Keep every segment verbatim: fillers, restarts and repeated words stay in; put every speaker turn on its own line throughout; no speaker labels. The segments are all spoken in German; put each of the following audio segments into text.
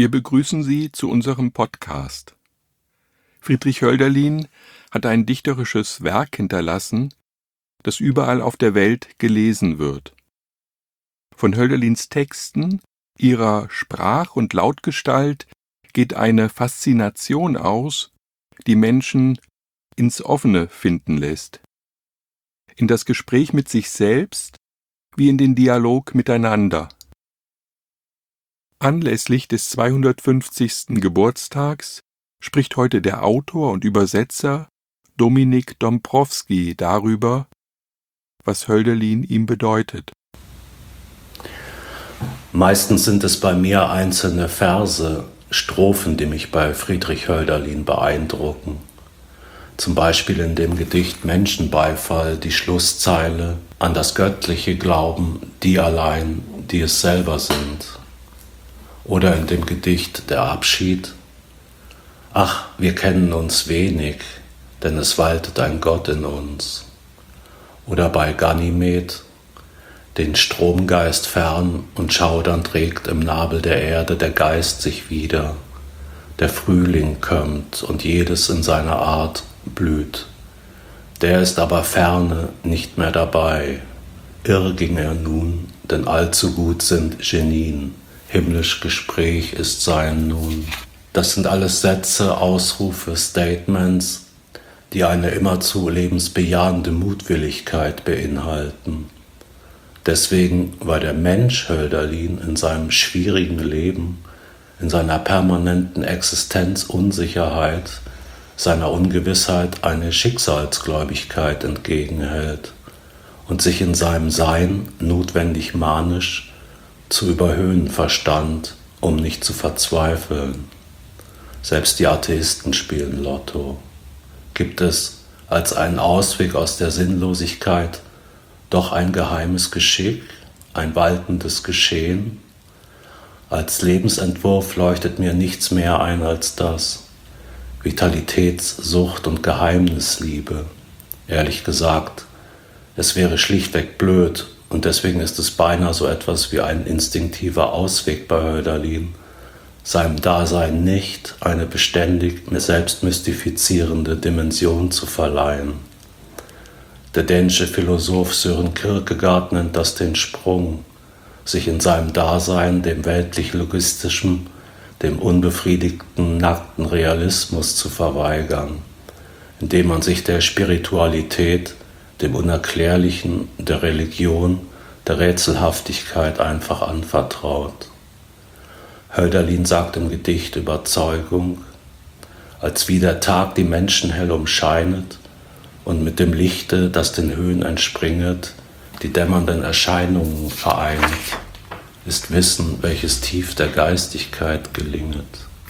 Wir begrüßen Sie zu unserem Podcast. Friedrich Hölderlin hat ein dichterisches Werk hinterlassen, das überall auf der Welt gelesen wird. Von Hölderlins Texten, ihrer Sprach- und Lautgestalt geht eine Faszination aus, die Menschen ins Offene finden lässt. In das Gespräch mit sich selbst wie in den Dialog miteinander. Anlässlich des zweihundertfünfzigsten Geburtstags spricht heute der Autor und Übersetzer Dominik Dombrowski darüber, was Hölderlin ihm bedeutet.
Meistens sind es bei mir einzelne Verse, Strophen, die mich bei Friedrich Hölderlin beeindrucken. Zum Beispiel in dem Gedicht Menschenbeifall die Schlusszeile: An das Göttliche glauben die allein, die es selber sind. Oder in dem Gedicht Der Abschied: Ach, wir kennen uns wenig, denn es waltet ein Gott in uns. Oder bei Ganymed: Den Stromgeist fern und schaudernd regt im Nabel der Erde der Geist sich wieder. Der Frühling kömmt und jedes in seiner Art blüht. Der ist aber ferne nicht mehr dabei. Irr ging er nun, denn allzu gut sind Genien. Himmlisch Gespräch ist sein nun. Das sind alles Sätze, Ausrufe, Statements, die eine immerzu lebensbejahende Mutwilligkeit beinhalten. Deswegen war der Mensch Hölderlin in seinem schwierigen Leben, in seiner permanenten Existenzunsicherheit, seiner Ungewissheit eine Schicksalsgläubigkeit entgegenhält und sich in seinem Sein notwendig manisch zu überhöhen verstand, um nicht zu verzweifeln. Selbst die Atheisten spielen Lotto. Gibt es als einen Ausweg aus der Sinnlosigkeit doch ein geheimes Geschick, ein waltendes Geschehen? Als Lebensentwurf leuchtet mir nichts mehr ein als das: Vitalitätssucht und Geheimnisliebe. Ehrlich gesagt, es wäre schlichtweg blöd, und deswegen ist es beinahe so etwas wie ein instinktiver Ausweg bei Hölderlin, seinem Dasein nicht eine beständig selbstmystifizierende Dimension zu verleihen. Der dänische Philosoph Søren Kierkegaard nennt das den Sprung, sich in seinem Dasein dem weltlich-logistischen, dem unbefriedigten, nackten Realismus zu verweigern, indem man sich der Spiritualität, dem Unerklärlichen, der Religion, der Rätselhaftigkeit einfach anvertraut. Hölderlin sagt im Gedicht Überzeugung: Als wie der Tag die Menschen hell umscheinet und mit dem Lichte, das den Höhen entspringet, die dämmernden Erscheinungen vereint, ist Wissen, welches tief der Geistigkeit gelinget.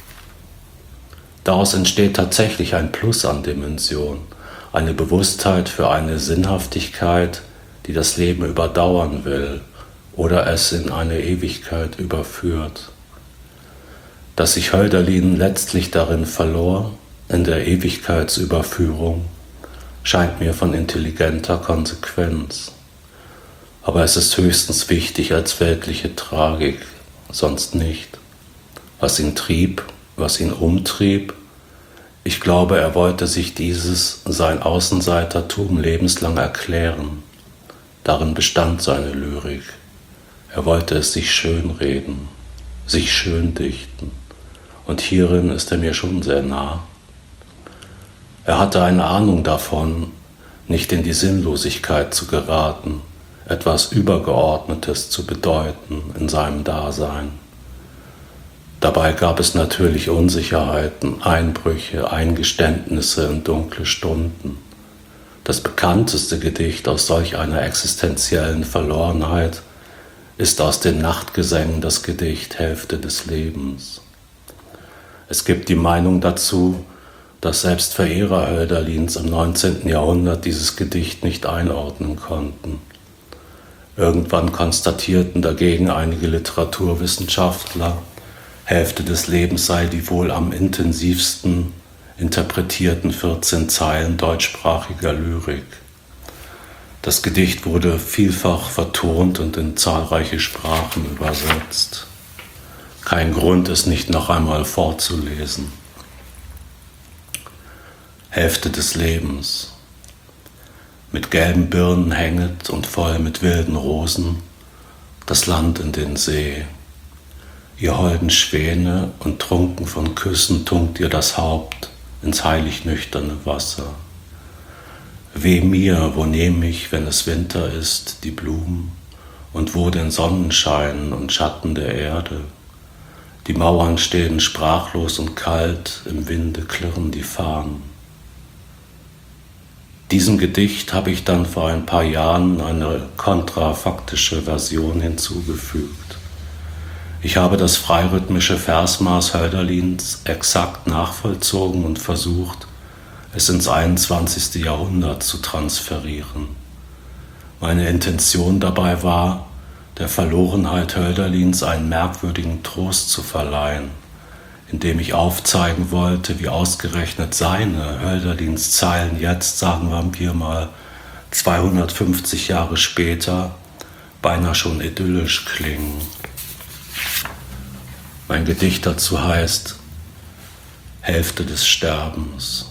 Daraus entsteht tatsächlich ein Plus an Dimension, eine Bewusstheit für eine Sinnhaftigkeit, die das Leben überdauern will oder es in eine Ewigkeit überführt. Dass sich Hölderlin letztlich darin verlor, in der Ewigkeitsüberführung, scheint mir von intelligenter Konsequenz. Aber es ist höchstens wichtig als weltliche Tragik, sonst nicht. Was ihn trieb, was ihn umtrieb, ich glaube, er wollte sich dieses, sein Außenseitertum, lebenslang erklären. Darin bestand seine Lyrik. Er wollte es sich schönreden, sich schön dichten. Und hierin ist er mir schon sehr nah. Er hatte eine Ahnung davon, nicht in die Sinnlosigkeit zu geraten, etwas Übergeordnetes zu bedeuten in seinem Dasein. Dabei gab es natürlich Unsicherheiten, Einbrüche, Eingeständnisse in dunkle Stunden. Das bekannteste Gedicht aus solch einer existenziellen Verlorenheit ist aus den Nachtgesängen das Gedicht Hälfte des Lebens. Es gibt die Meinung dazu, dass selbst Verehrer Hölderlins im neunzehnten Jahrhundert dieses Gedicht nicht einordnen konnten. Irgendwann konstatierten dagegen einige Literaturwissenschaftler, Hälfte des Lebens sei die wohl am intensivsten interpretierten vierzehn Zeilen deutschsprachiger Lyrik. Das Gedicht wurde vielfach vertont und in zahlreiche Sprachen übersetzt. Kein Grund, es nicht noch einmal vorzulesen. Hälfte des Lebens. Mit gelben Birnen hänget und voll mit wilden Rosen das Land in den See. Ihr holden Schwäne und trunken von Küssen tunkt ihr das Haupt ins heilig nüchterne Wasser. Weh mir, wo nehm ich, wenn es Winter ist, die Blumen und wo den Sonnenschein und Schatten der Erde? Die Mauern stehen sprachlos und kalt, im Winde klirren die Fahnen. Diesem Gedicht habe ich dann vor ein paar Jahren eine kontrafaktische Version hinzugefügt. Ich habe das freirhythmische Versmaß Hölderlins exakt nachvollzogen und versucht, es ins einundzwanzigste. Jahrhundert zu transferieren. Meine Intention dabei war, der Verlorenheit Hölderlins einen merkwürdigen Trost zu verleihen, indem ich aufzeigen wollte, wie ausgerechnet seine, Hölderlins Zeilen jetzt, sagen wir mal, zweihundertfünfzig Jahre später, beinahe schon idyllisch klingen. Mein Gedicht dazu heißt Hälfte des Sterbens.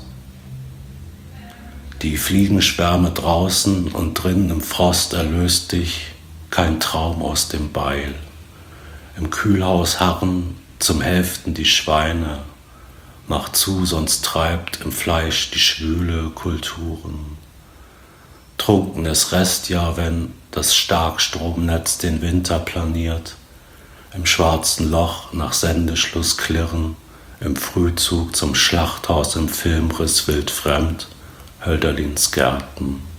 Die Fliegenschwärme draußen und drinnen im Frost erlöst dich, kein Traum aus dem Beil. Im Kühlhaus harren zum Hälften die Schweine, mach zu, sonst treibt im Fleisch die Schwüle Kulturen. Trunkenes Restjahr, wenn das Starkstromnetz den Winter planiert, im schwarzen Loch nach Sendeschluss klirren, im Frühzug zum Schlachthaus im Filmriss wildfremd, Hölderlins Gärten.